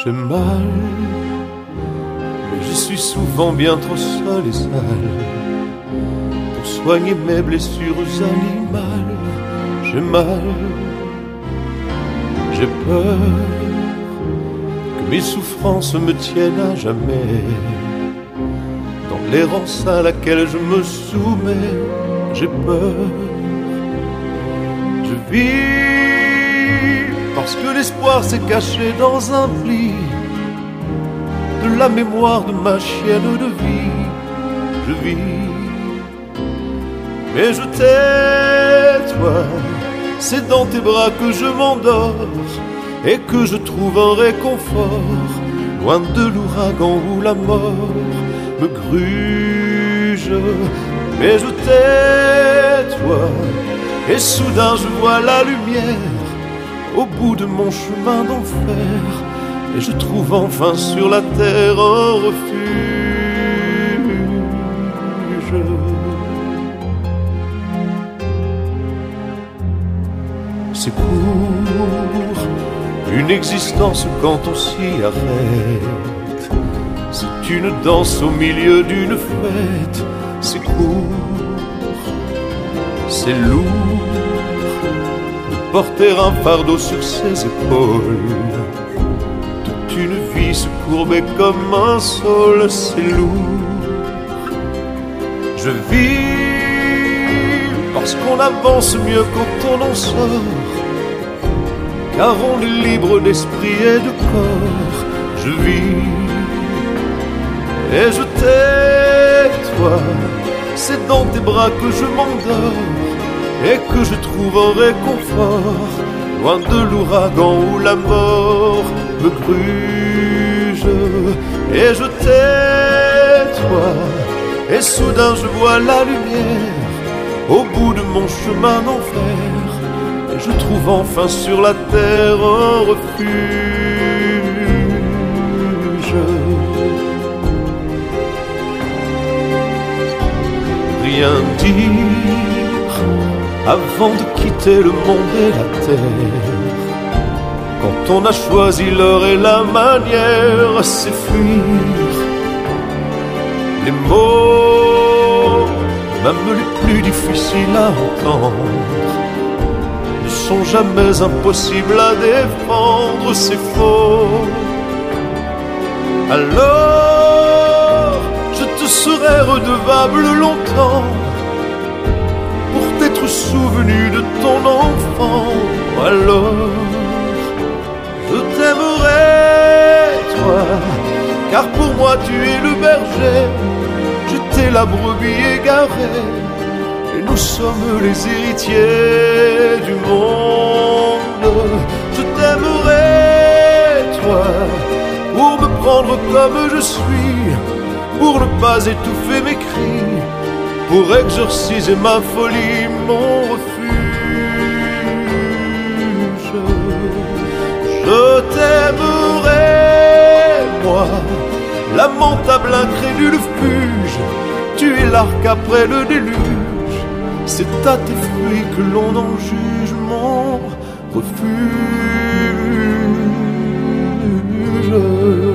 J'ai mal, mais je suis souvent bien trop seul et sale pour soigner mes blessures animales. J'ai mal, j'ai peur que mes souffrances me tiennent à jamais dans l'errance à laquelle je me soumets. J'ai peur, je vis parce que l'espoir s'est caché dans un pli de la mémoire de ma chienne de vie. Je vis, mais je t'ai, toi, c'est dans tes bras que je m'endors et que je trouve un réconfort, loin de l'ouragan où la mort me gruge. Mais je t'ai, toi, et soudain je vois la lumière au bout de mon chemin d'enfer, et je trouve enfin sur la terre un refuge. C'est court, une existence quand on s'y arrête. C'est une danse au milieu d'une fête. C'est court, c'est lourd de porter un fardeau sur ses épaules. Toute une vie se courber comme un saule. C'est lourd, je vis parce qu'on avance mieux quand on en sort, car on est libre d'esprit et de corps. Je vis et je t'ai, toi, c'est dans tes bras que je m'endors et que je trouve un réconfort, loin de l'ouragan où la mort me gruge. Et je t'ai, toi, et soudain je vois la lumière au bout de mon chemin d'enfer, et je trouve enfin sur la terre un refuge. Rien dire avant de quitter le monde et la terre. Quand on a choisi l'heure et la manière, c'est fuir. Les mots, même les plus difficiles à entendre, ne sont jamais impossibles à défendre. C'est faux. Alors je te serai redevable longtemps pour t'être souvenu de ton enfant. Alors je t'aimerai, toi, car pour moi tu es le berger, j'étais la brebis égarée, et nous sommes les héritiers du monde. Je t'aimerai, toi, pour me prendre comme je suis, pour ne pas étouffer mes cris, pour exorciser ma folie, mon refuge. Je t'aimerai, moi, lamentable, incrédule fuge. Tu es l'arc après le déluge, c'est à tes fruits que l'on en juge, mon refuge.